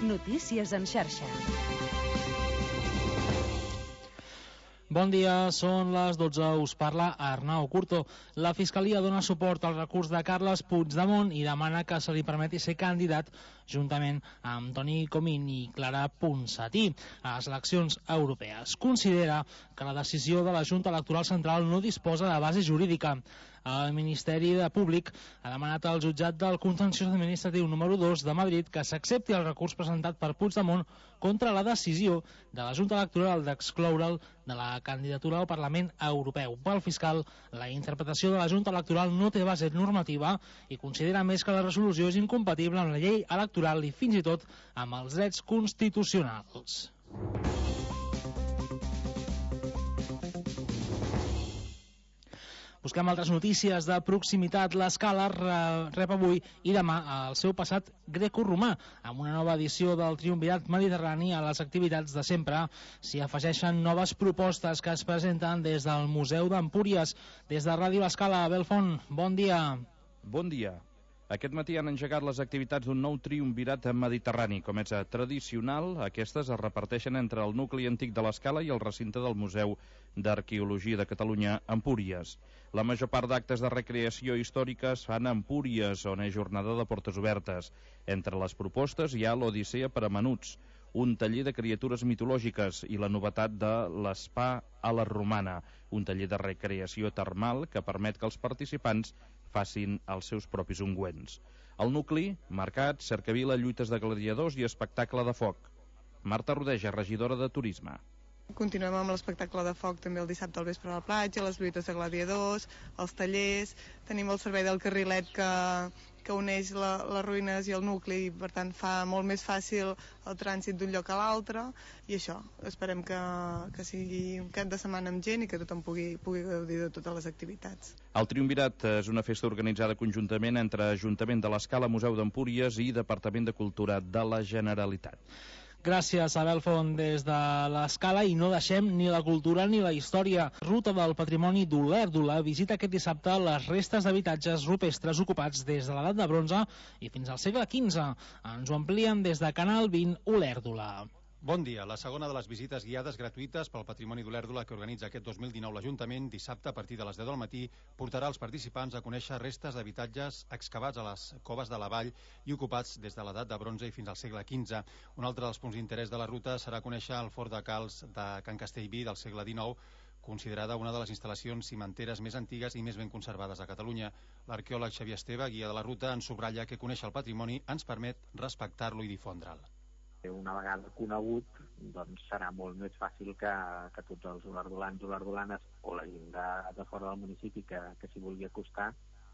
Notícies en xarxa. Bon dia, són les 12, us parla Arnau Curto. La Fiscalia dona suport al recurs de Carles Puigdemont i demana que se li permeti ser candidat juntament amb Toni Comín i Clara Ponsatí a les eleccions europees. Considera que la decisió de la Junta Electoral Central no disposa de base jurídica. El Ministeri Públic ha demanat al jutjat del Contenciós Administratiu número 2 de Madrid que s'accepti el recurs presentat per Puigdemont contra la decisió de la Junta Electoral d'excloure'l de la candidatura al Parlament Europeu. Pel fiscal, la interpretació de la Junta Electoral no té base normativa i considera més que la resolució és incompatible amb la llei electoral i fins i tot amb els drets constitucionals. Busquem altres notícies de proximitat. L'Escala rep avui i demà el seu passat grecoromà. Amb una nova edició del Triumvirat Mediterrani a les activitats de sempre s'hi afegeixen noves propostes que es presenten des del Museu d'Empúries. Des de Ràdio L'Escala, Abel Font, bon dia. Bon dia. Aquest matí han engegat les activitats d'un nou triumvirat mediterrani. Com és tradicional, aquestes es reparteixen entre el nucli antic de l'Escala i el recinte del Museu d'Arqueologia de Catalunya, Empúries. La major part d'actes de recreació històrica es fan a Empúries, on és jornada de portes obertes. Entre les propostes hi ha l'Odissea per a menuts, un taller de criatures mitològiques i la novetat de l'Spa a la Romana, un taller de recreació termal que permet que els participants facin els seus propis ungüents. El nucli, mercat, cercavila, lluites de gladiadors i espectacle de foc. Marta Rodeja, regidora de Turisme. Continuem amb l'espectacle de foc també el dissabte al vespre a la platja, les lluites de gladiadors, els tallers, tenim el servei del carrilet que uneix les ruïnes i el nucli i per tant fa molt més fàcil el trànsit d'un lloc a l'altre i això, esperem que sigui un cap de setmana amb gent i que tothom pugui gaudir de totes les activitats. El Triumvirat és una festa organitzada conjuntament entre Ajuntament de l'Escala, Museu d'Empúries i Departament de Cultura de la Generalitat. Gràcies, Abel Font, des de l'Escala, i no deixem ni la cultura ni la història. Ruta del Patrimoni d'Olèrdola visita aquest dissabte les restes d'habitatges rupestres ocupats des de l'edat de bronze i fins al segle XV. Ens ho amplien des de Canal 20 Olèrdola. Bon dia. La segona de les visites guiades gratuïtes pel Patrimoni d'Olèrdola que organitza aquest 2019 l'Ajuntament, dissabte a partir de les 10 del matí, portarà els participants a conèixer restes d'habitatges excavats a les coves de la vall i ocupats des de l'edat de bronze i fins al segle XV. Un altre dels punts d'interès de la ruta serà conèixer el Fort de Calç de Can Castellví del segle XIX, considerada una de les instal·lacions cimenteres més antigues i més ben conservades a Catalunya. L'arqueòleg Xavier Esteve, guia de la ruta, ens subratlla que conèixer el patrimoni ens permet respectar-lo i difondre'l. Una vegada conegut, doncs serà molt més fàcil que tots els olerdolans, olerdolanes o la gent de fora del municipi que s'hi vulgui acostar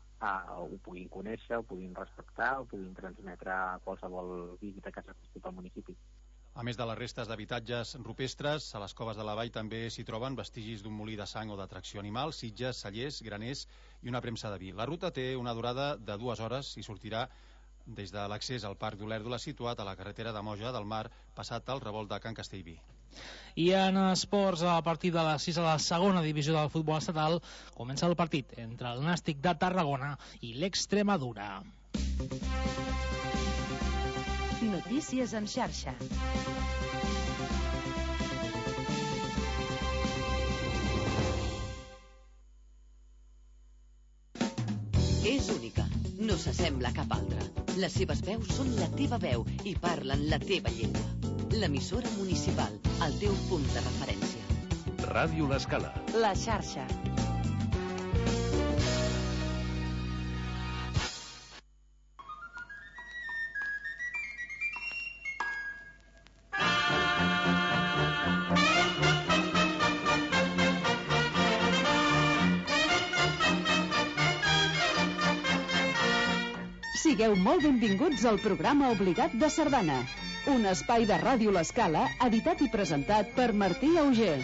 ho puguin conèixer, ho puguin respectar, ho puguin transmetre a qualsevol visita que s'acosti al municipi. A més de les restes d'habitatges rupestres, a les coves de la vall també s'hi troben vestigis d'un molí de sang o de tracció animal, sitges, cellers, graners i una premsa de vi. La ruta té una durada de 2 hores i sortirà des de l'accés al Parc d'Olèrdola situat a la carretera de Moja del Mar, passat el revolt de Can Castellví. I en esports, a partir de les 6 a la segona divisió del futbol estatal, comença el partit entre el Nàstic de Tarragona i l'Extremadura. Notícies en xarxa. És única, no s'assembla a cap altra. Les seves veus són la teva veu i parlen la teva llengua. L'emissora municipal, el teu punt de referència. Ràdio L'Escala. La xarxa. Sigueu molt benvinguts al programa obligat de Sardana, un espai de Ràdio L'Escala editat i presentat per Martí Auger.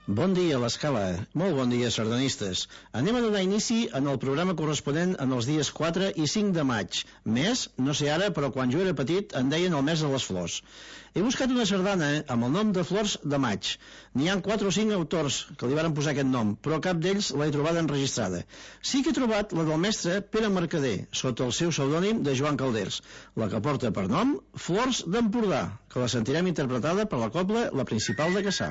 Bon dia, l'Escala. Molt bon dia, sardanistes. Anem a donar inici en el programa corresponent en els dies 4 i 5 de maig. Mes, no sé ara, però quan jo era petit en deien el mes de les flors. He buscat una sardana amb el nom de Flors de Maig. N'hi ha 4 o 5 autors que li varen posar aquest nom, però cap d'ells l'he trobada enregistrada. Sí que he trobat la del mestre Pere Mercader, sota el seu pseudònim de Joan Calders, la que porta per nom Flors d'Empordà, que la sentirem interpretada per la cobla La Principal de Cassà.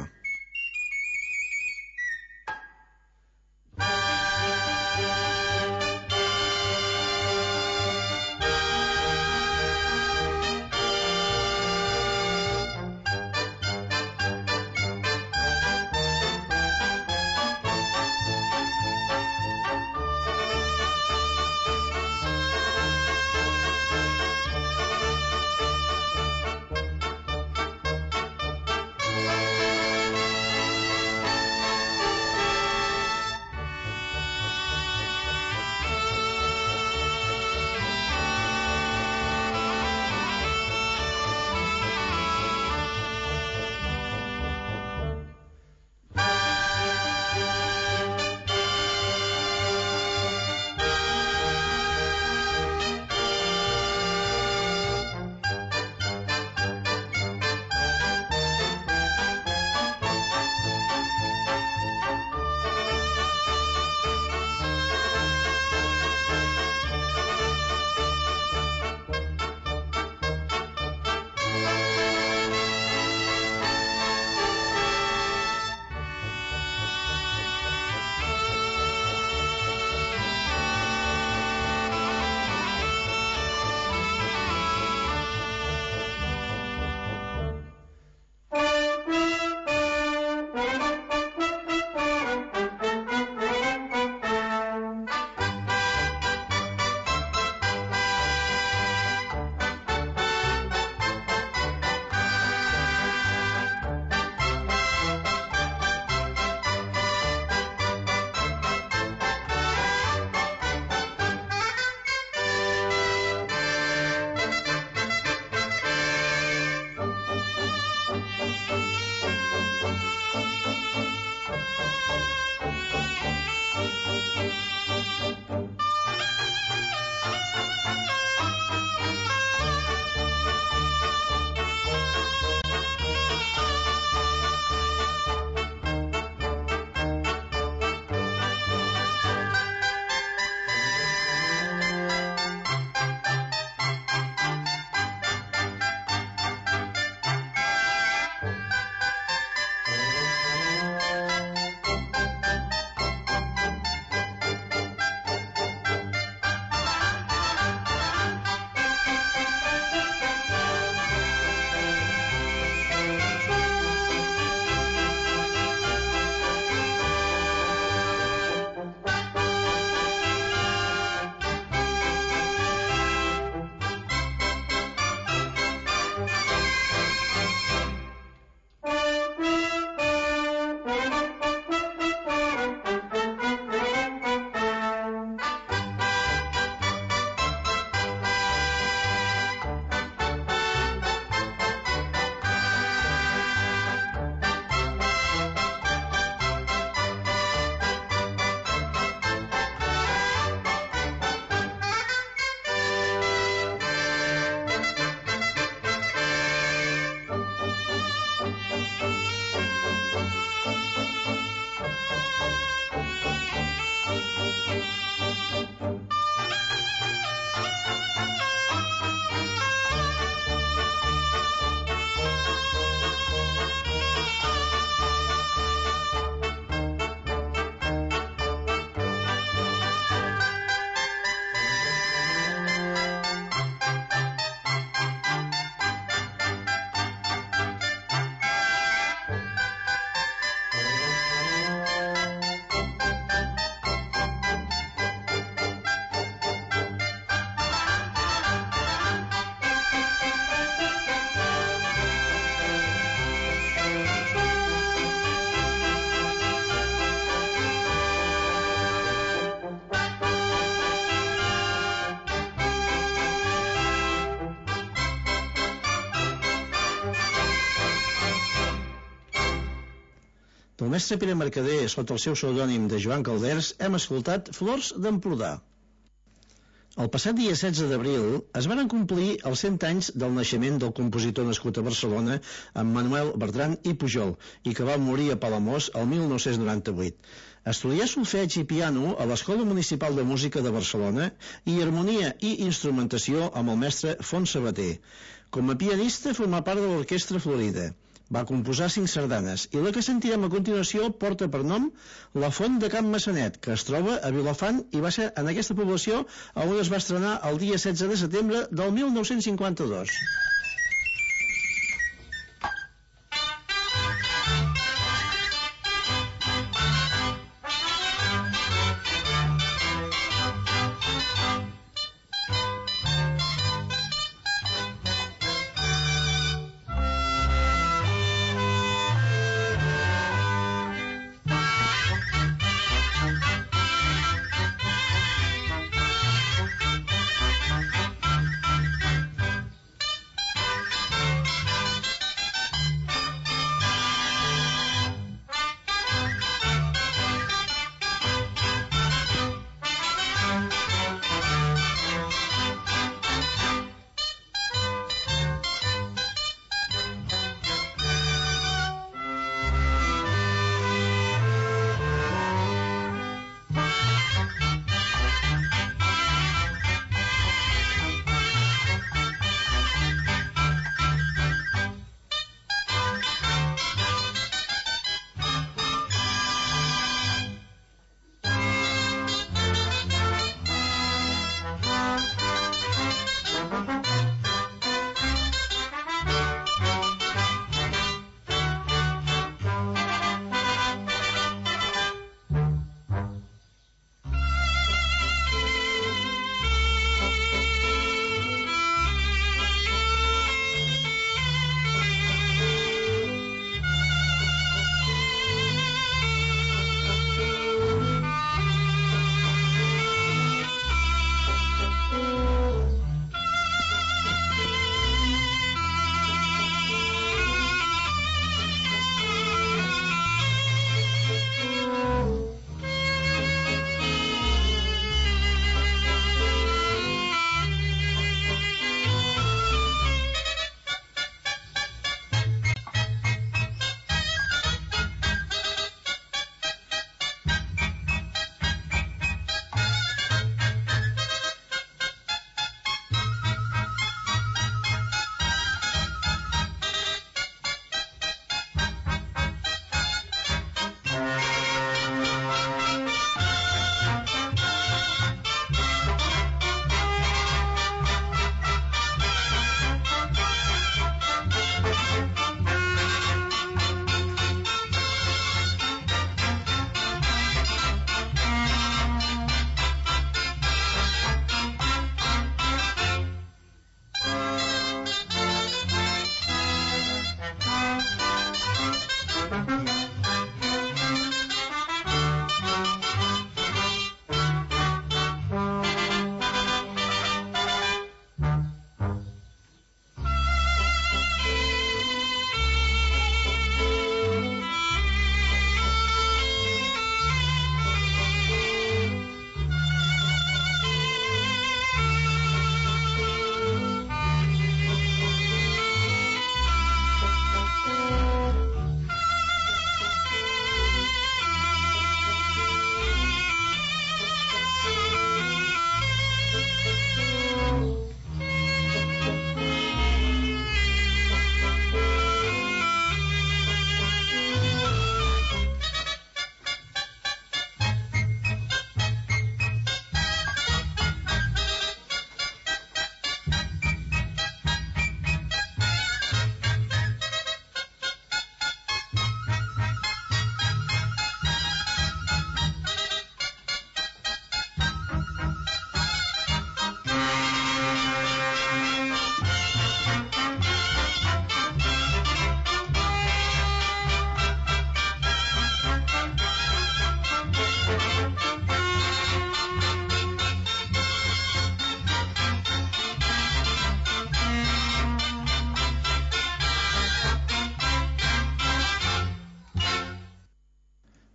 Del mestre Pere Mercader, sota el seu pseudònim de Joan Calders, hem escoltat Flors d'Empordà. El passat dia 16 d'abril es van complir els 100 anys del naixement del compositor nascut a Barcelona, en Manuel Bertran i Pujol, i que va morir a Palamós el 1998. Estudià solfeig i piano a l'Escola Municipal de Música de Barcelona i harmonia i instrumentació amb el mestre Font Sabater. Com a pianista formà part de l'Orquestra Florida. Va composar 5 sardanes i la que sentirem a continuació porta per nom La Font de Can Massanet, que es troba a Vilafant i va ser en aquesta població on es va estrenar el dia 16 de setembre del 1952.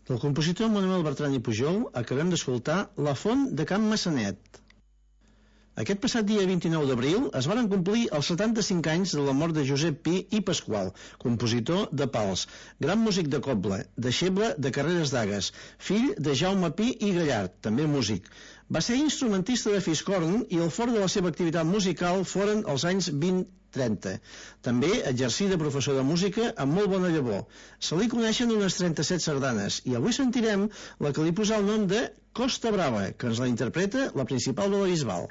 Del compositor Manuel Bertran i Pujol acabem d'escoltar La font de Can Massanet. Aquest passat dia 29 d'abril es varen complir els 75 anys de la mort de Josep Pi i Pasqual, compositor de Pals, gran músic de coble, deixeble de Carreras d'Agues, fill de Jaume Pi i Gallard, també músic. Va ser instrumentista de fiscorn i el fort de la seva activitat musical foren els anys 20-30. També exercí de professor de música amb molt bona llavor. Se li coneixen unes 37 sardanes i avui sentirem la que li posà el nom de Costa Brava, que ens la interpreta la principal de la Bisbal.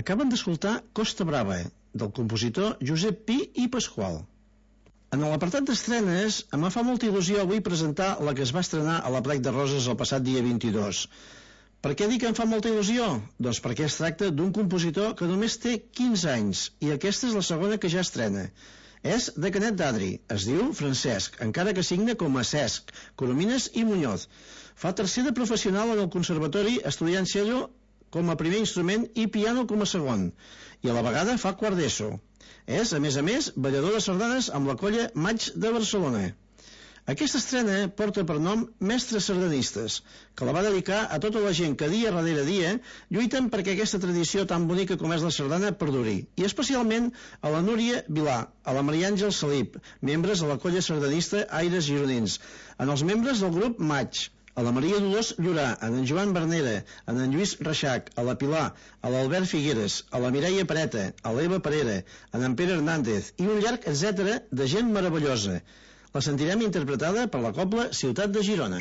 Acaben d'escoltar Costa Brava, del compositor Josep Pi i Pasqual. En l'apartat d'estrenes, em fa molta il·lusió avui presentar la que es va estrenar a la Plec de Roses el passat dia 22. Per què dic que em fa molta il·lusió? Doncs perquè es tracta d'un compositor que només té 15 anys i aquesta és la segona que ja estrena. És de Canet d'Adri, es diu Francesc, encara que signa com a Cesc, Coromines i Muñoz. Fa tercer de professional en el conservatori estudiant cello com a primer instrument i piano com a segon, i a la vegada fa quart d'ESO. És, a més, ballador de sardanes amb la colla Maig de Barcelona. Aquesta estrena porta per nom Mestres Sardanistes, que la va dedicar a tota la gent que dia darrere dia lluiten perquè aquesta tradició tan bonica com és la sardana perduri, i especialment a la Núria Vilà, a la Maria Àngel Salip, membres de la colla sardanista Aires Gironins, en els membres del grup Maig, a la Maria Dolors Llorà, a en Joan Bernera, a en Lluís Reixac, a la Pilar, a l'Albert Figueres, a la Mireia Pareta, a l'Eva Parera, a en Pere Hernández i un llarg etcètera de gent meravellosa. La sentirem interpretada per la cobla Ciutat de Girona.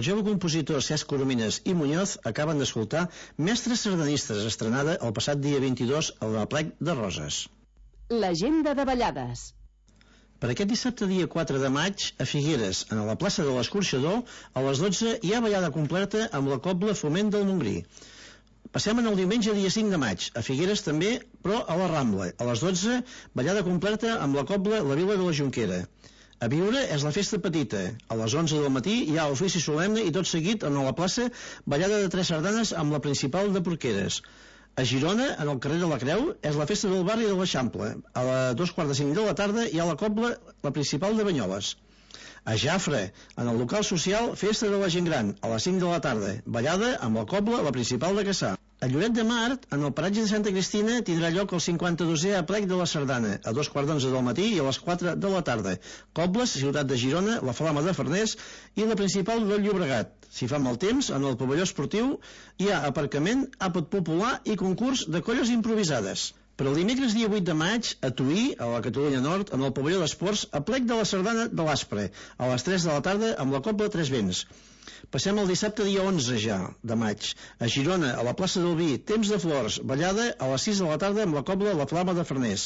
el jove compositor Cesc Coromines i Muñoz acaben d'escoltar Mestres Sardanistes, estrenada el passat dia 22 a l'Aplec de Roses. L'agenda de ballades. Per aquest dissabte dia 4 de maig, a Figueres, a la plaça de l'Escorxador, a les 12 hi ha ballada completa amb la Cobla Foment del Montgrí. Passem en el diumenge dia 5 de maig, a Figueres també, però a la Rambla. A les 12, ballada completa amb la Cobla La Vila de la Jonquera. A Viure és la festa petita. A les 11 del matí hi ha ofici solemne i tot seguit en la plaça ballada de 3 sardanes amb la principal de Porqueres. A Girona, en el carrer de la Creu, és la festa del barri de l'Eixample. A les 2:45 de la tarda hi ha la Cobla, la principal de Banyoles. A Jafre, en el local social, festa de la gent gran, a les 5 de la tarda, ballada amb la Cobla, la principal de Cassà. A Lloret de Mar, en el paratge de Santa Cristina, tindrà lloc el 52è aplec de la Sardana, a 2:15 del matí i a les 4 de la tarda. Cobles, ciutat de Girona, la Flama de Farners i la principal del Llobregat. Si fa mal temps, en el pavelló esportiu hi ha aparcament, àpat popular i concurs de colles improvisades. Per el dimecres dia 8 de maig, a Tuí, a la Catalunya Nord, en el pavelló d'esports, aplec de la Sardana de l'Aspre, a les 3 de la tarda amb la Cobla Tres Vents. Passem al dissabte dia 11 ja de maig. A Girona, a la plaça del Vi, Temps de Flors, ballada a les 6 de la tarda amb la Cobla La Flama de Farners.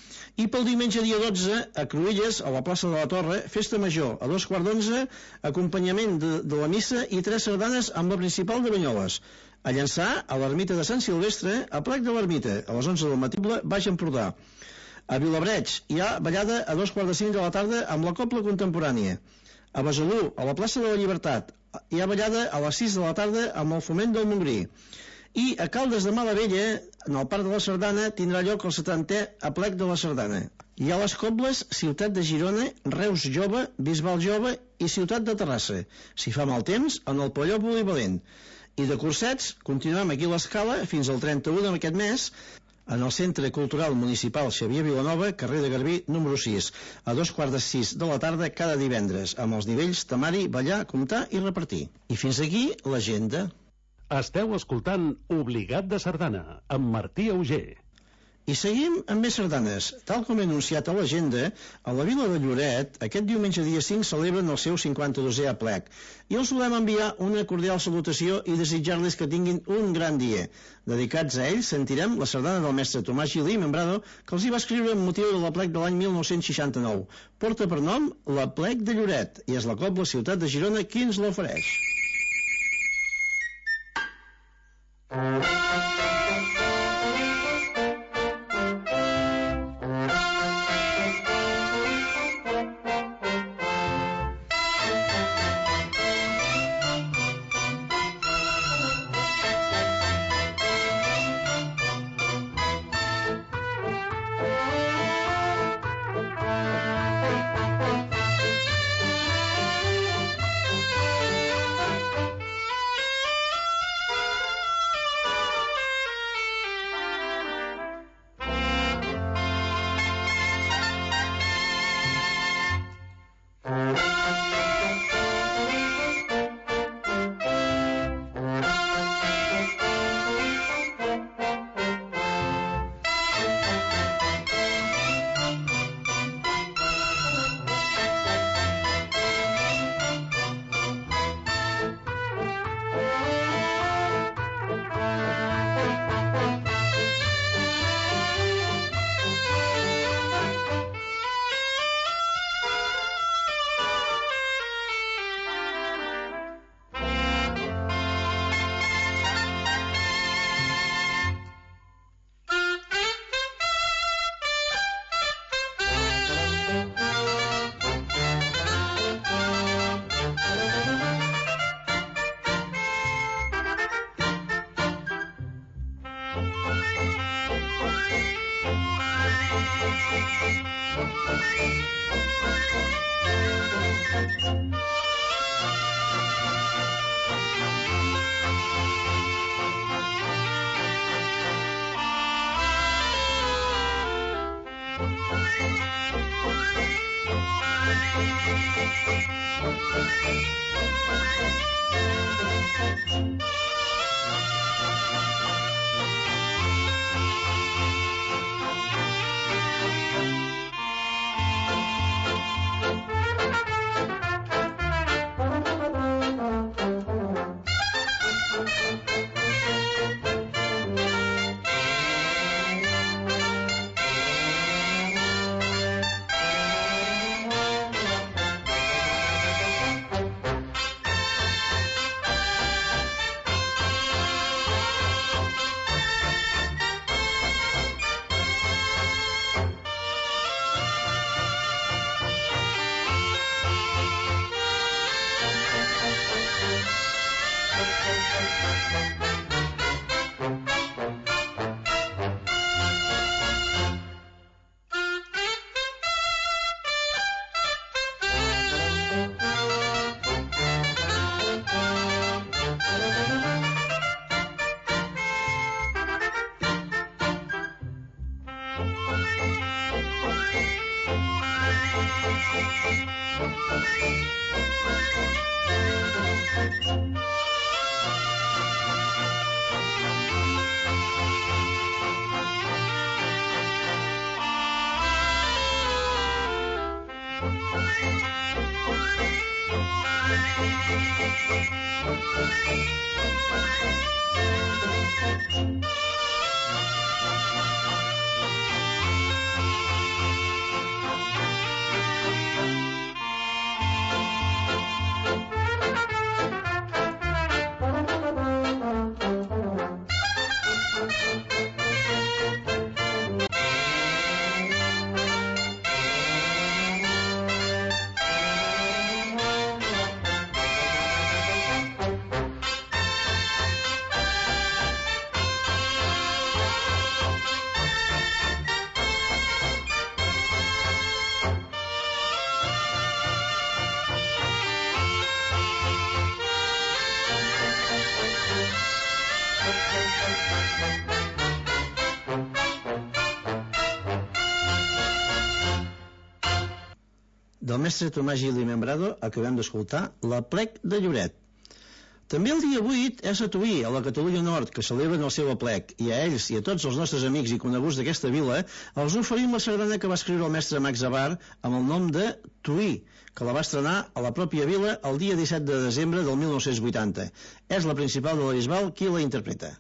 I pel diumenge dia 12, a Cruïlles, a la plaça de la Torre, festa major, a 2:15, acompanyament de la missa i 3 sardanes amb la principal de Banyoles. A Llançà, a l'ermita de Sant Silvestre, a plec de l'ermita, a les 11 del matí, Baix Empordà. A Vilabreig hi ha ballada a 2:45 de la tarda amb la Cobla Contemporània. A Besalú, a la plaça de la Llibertat, hi ha ballada a les 6 de la tarda amb el Foment del Montgrí. I a Caldes de Malavella, en el Parc de la Sardana, tindrà lloc el 70è aplec de la Sardana. Hi ha les Cobles, Ciutat de Girona, Reus Jove, Bisbal Jove i Ciutat de Terrassa. Si fa mal temps, en el pavelló polivalent. I de cursets, continuem aquí a l'Escala fins al 31 d'aquest mes, en el Centre Cultural Municipal Xavier Vilanova, carrer de Garbí, número 6, a 2:45 de la tarda cada divendres, amb els nivells temari, ballar, comptar i repartir. I fins aquí l'agenda. Esteu escoltant Obligat de Sardana, amb Martí Auger. I seguim amb més sardanes. Tal com he anunciat a l'agenda, a la vila de Lloret, aquest diumenge dia 5 celebren el seu 52è aplec. I els volem enviar una cordial salutació i desitjar-les que tinguin un gran dia. Dedicats a ells, sentirem la sardana del mestre Tomàs Gili Membrado, que els hi va escriure amb motiu de l'aplec de l'any 1969. Porta per nom l'Aplec de Lloret, i és la Cobla Ciutat de Girona qui ens l'ofereix. Del mestre Tomàs Gil i Membrado acabem d'escoltar l'Aplec de Lloret. També el dia 8 és a Tuí, a la Catalunya Nord, que celebren el seu aplec, i a ells i a tots els nostres amics i coneguts d'aquesta vila els oferim la sardana que va escriure el mestre Max Abar amb el nom de Tuí, que la va estrenar a la pròpia vila el dia 17 de desembre del 1980. És la principal de la Bisbal qui la interpreta.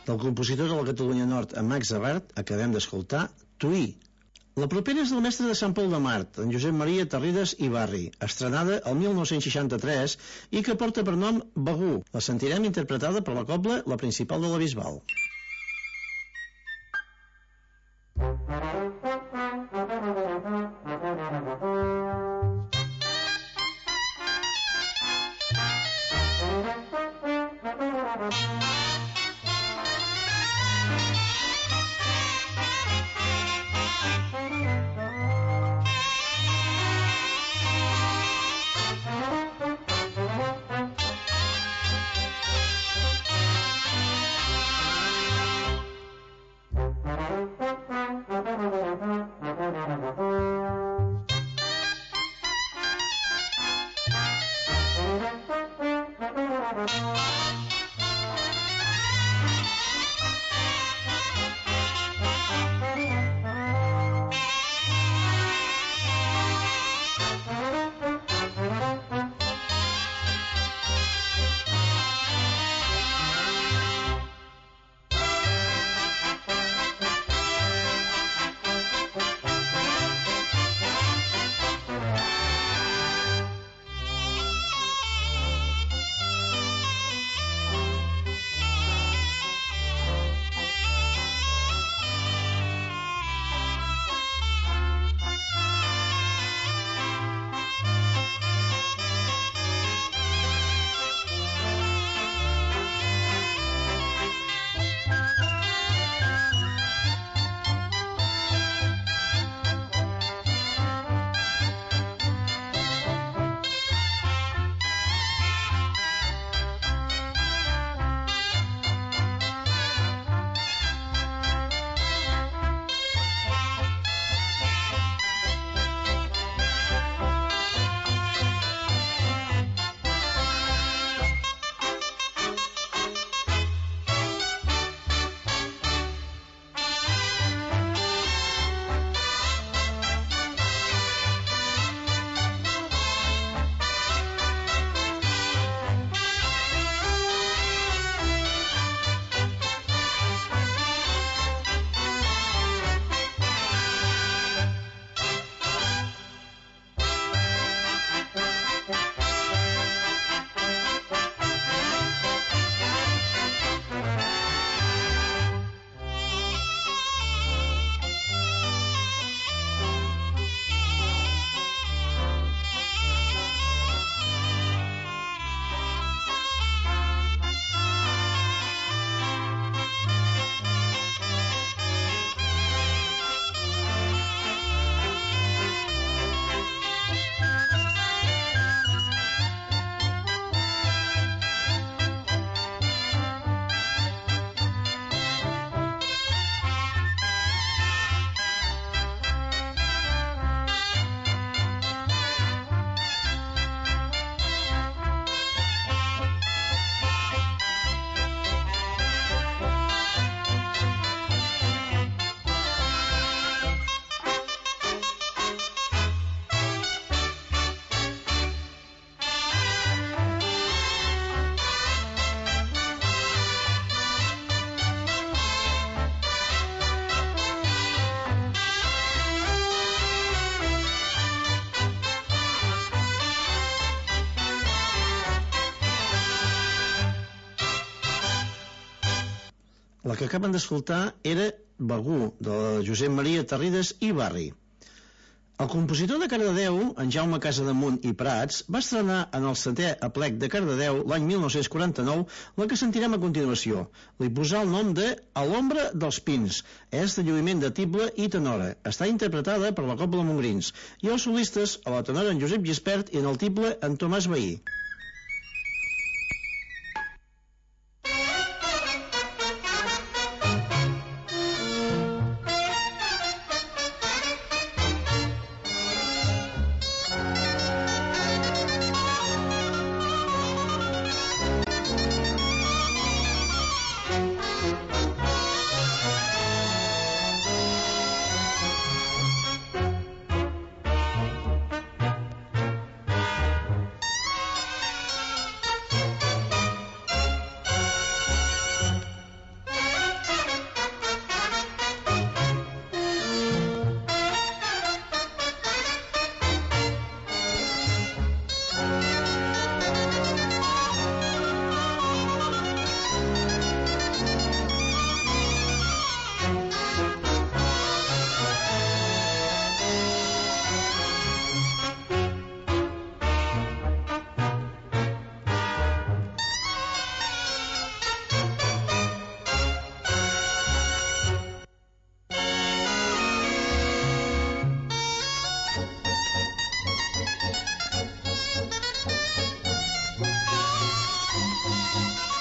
Del compositor de la Catalunya Nord, en Max Abart, acabem d'escoltar Tuí. La propera és del mestre de Sant Pol de Mar, en Josep Maria Tarrides i Barri, estrenada el 1963 i que porta per nom Begú. La sentirem interpretada per la cobla La Principal de la Bisbal. La que acaben d'escoltar era Begú, de Josep Maria Tarrides i Barri. El compositor de Cardedeu, en Jaume Casademunt i Prats, va estrenar en el 7è aplec de Cardedeu l'any 1949 la que sentirem a continuació. Li posà el nom de A l'ombra dels pins. És de lluïment de tible i tenora. Està interpretada per la Cobla Montgrins. I els solistes, a la tenora en Josep Gispert i en el tible en Tomàs Bahí.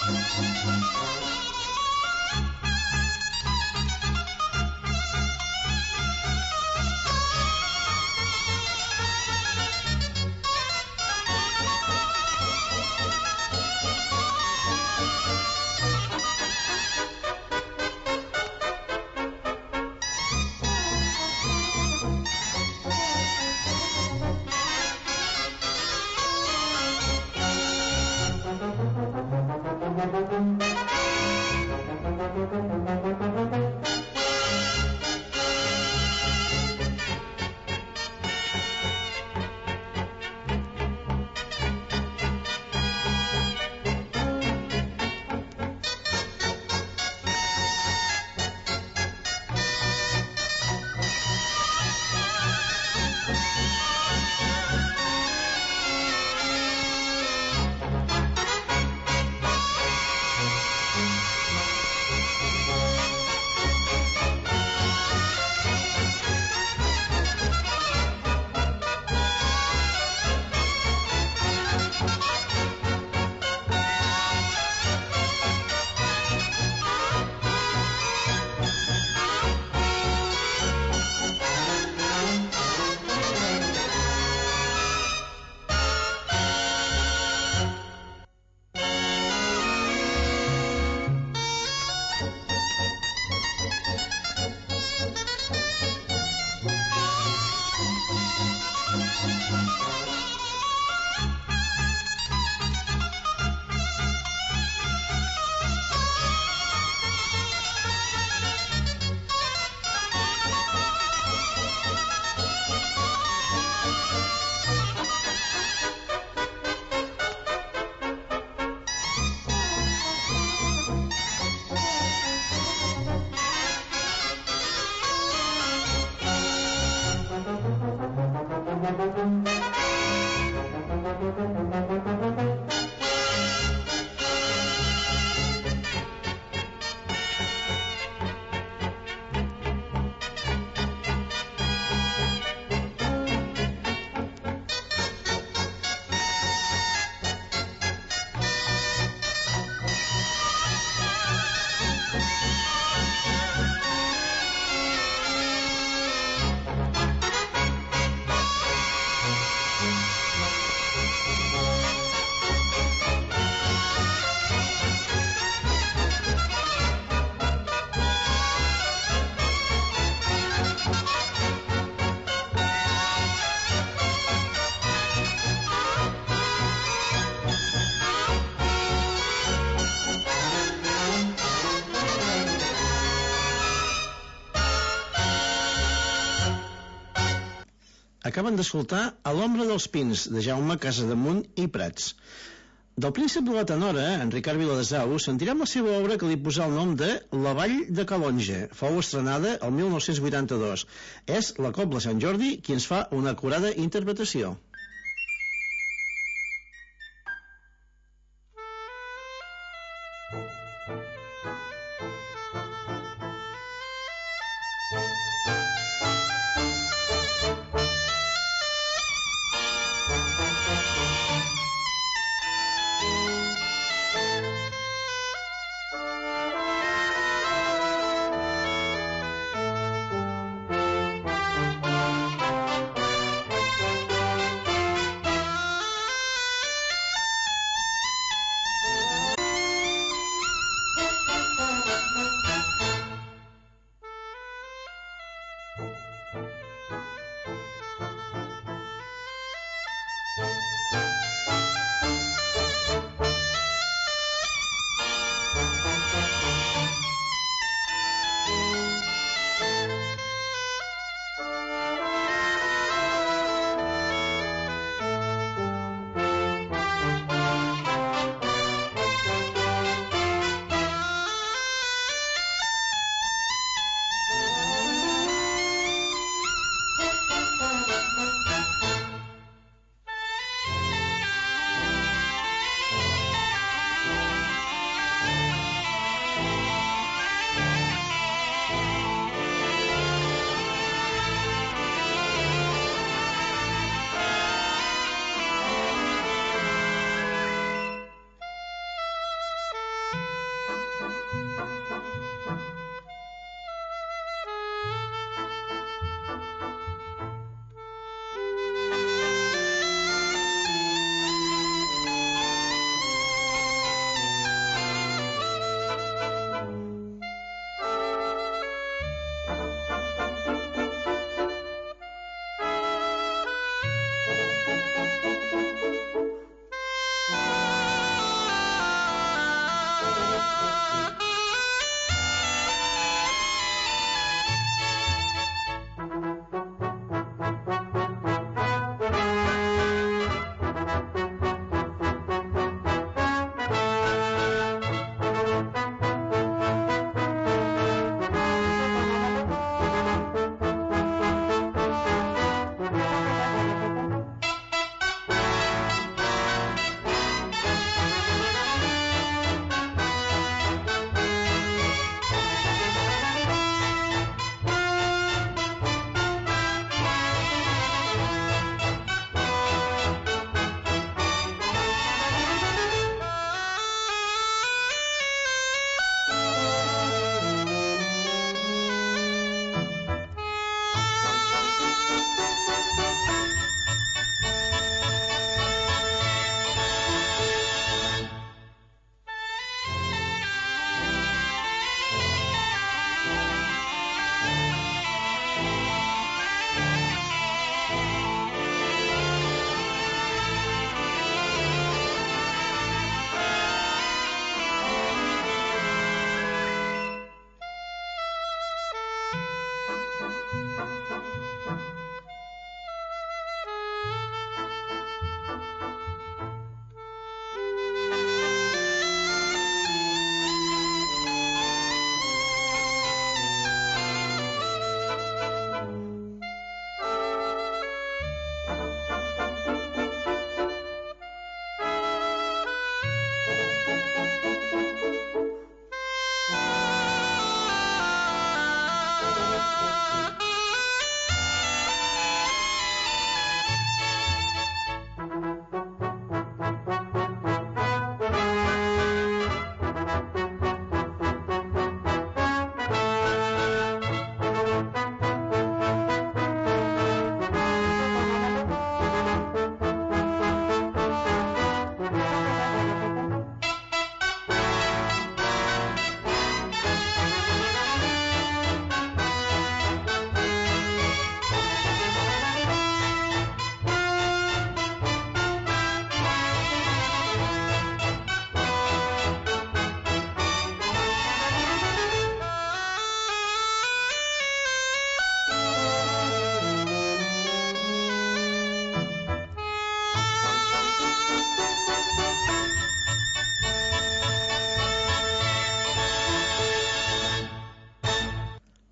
Acaben d'escoltar A l'ombra dels pins, de Jaume Casademunt i Prats. Del príncep de la tenora, en Ricard Viladesau, sentirem la seva obra que li posà el nom de La Vall de Calonge. Fou estrenada el 1982. És la Cobla Sant Jordi qui ens fa una acurada interpretació.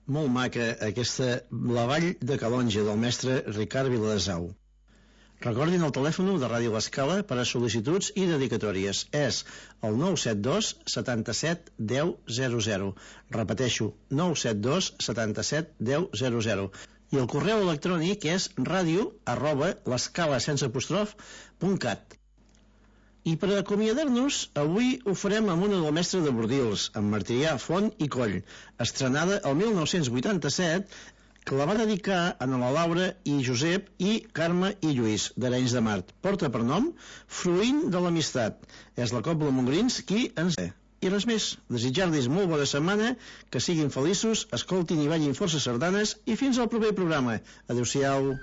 Molt maca aquesta La Vall de Calonge del mestre Ricard Viladesau. Recordin el telèfon de Ràdio L'Escala per a sol·licituds i dedicatòries. És el 972 77 10 00. Repeteixo, 972 77 10 00. I el correu electrònic és radio@l'escala.cat. I per acomiadar-nos, avui ho farem amb una del mestre de Bordils, amb Martirià Font i Coll, estrenada el 1987, que la va dedicar a la Laura i Josep i Carme i Lluís, d'Arenys de Mar. Porta per nom Fruint de l'Amistat. És la Cobla Montgrins qui ens... I res més, desitjar-los molt bona setmana, que siguin feliços, escoltin i ballin força sardanes i fins al proper programa. Adéu-siau.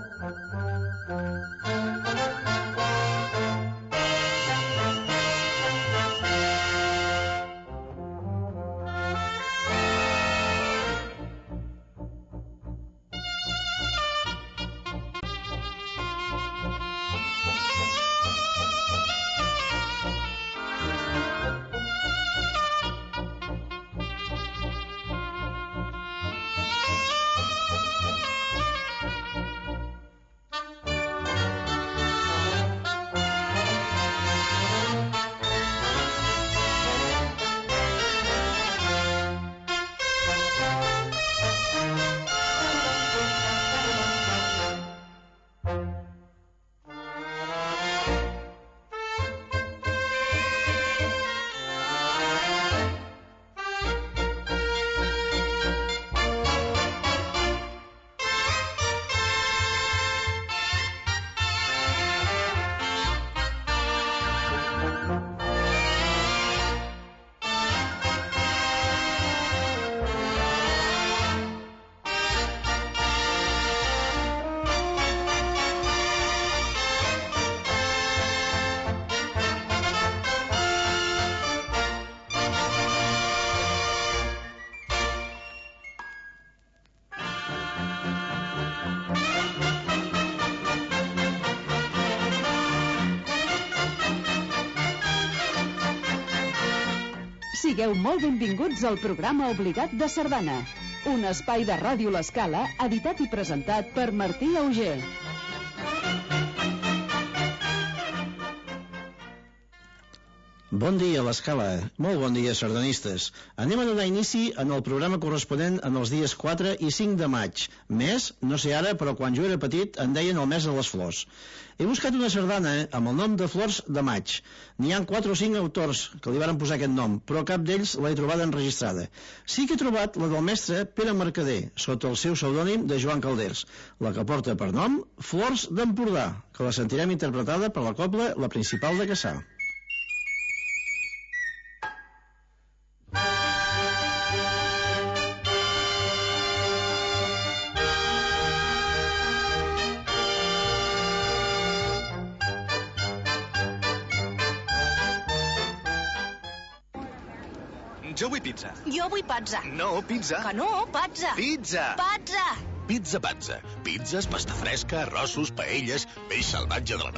Sigueu molt benvinguts al programa obligat de Sardana, un espai de Ràdio L'Escala editat i presentat per Martí Auger. Bon dia, l'Escala. Molt bon dia, sardanistes. Anem a donar inici en el programa corresponent en els dies 4 i 5 de maig. Mes, no sé ara, però quan jo era petit en deien el mes de les flors. He buscat una sardana amb el nom de Flors de Maig. N'hi ha 4 o 5 autors que li varen posar aquest nom, però cap d'ells l'he trobada enregistrada. Sí que he trobat la del mestre Pere Mercader, sota el seu pseudònim de Joan Calders, la que porta per nom Flors d'Empordà, que la sentirem interpretada per la cobla La Principal de Cassà. Jo vull pizza. Jo vull pazza. No, pizza. Que no, pazza. Pizza. Pazza. Pizza. Pizzas, pasta fresca, arrossos, paelles, peix salvatge de la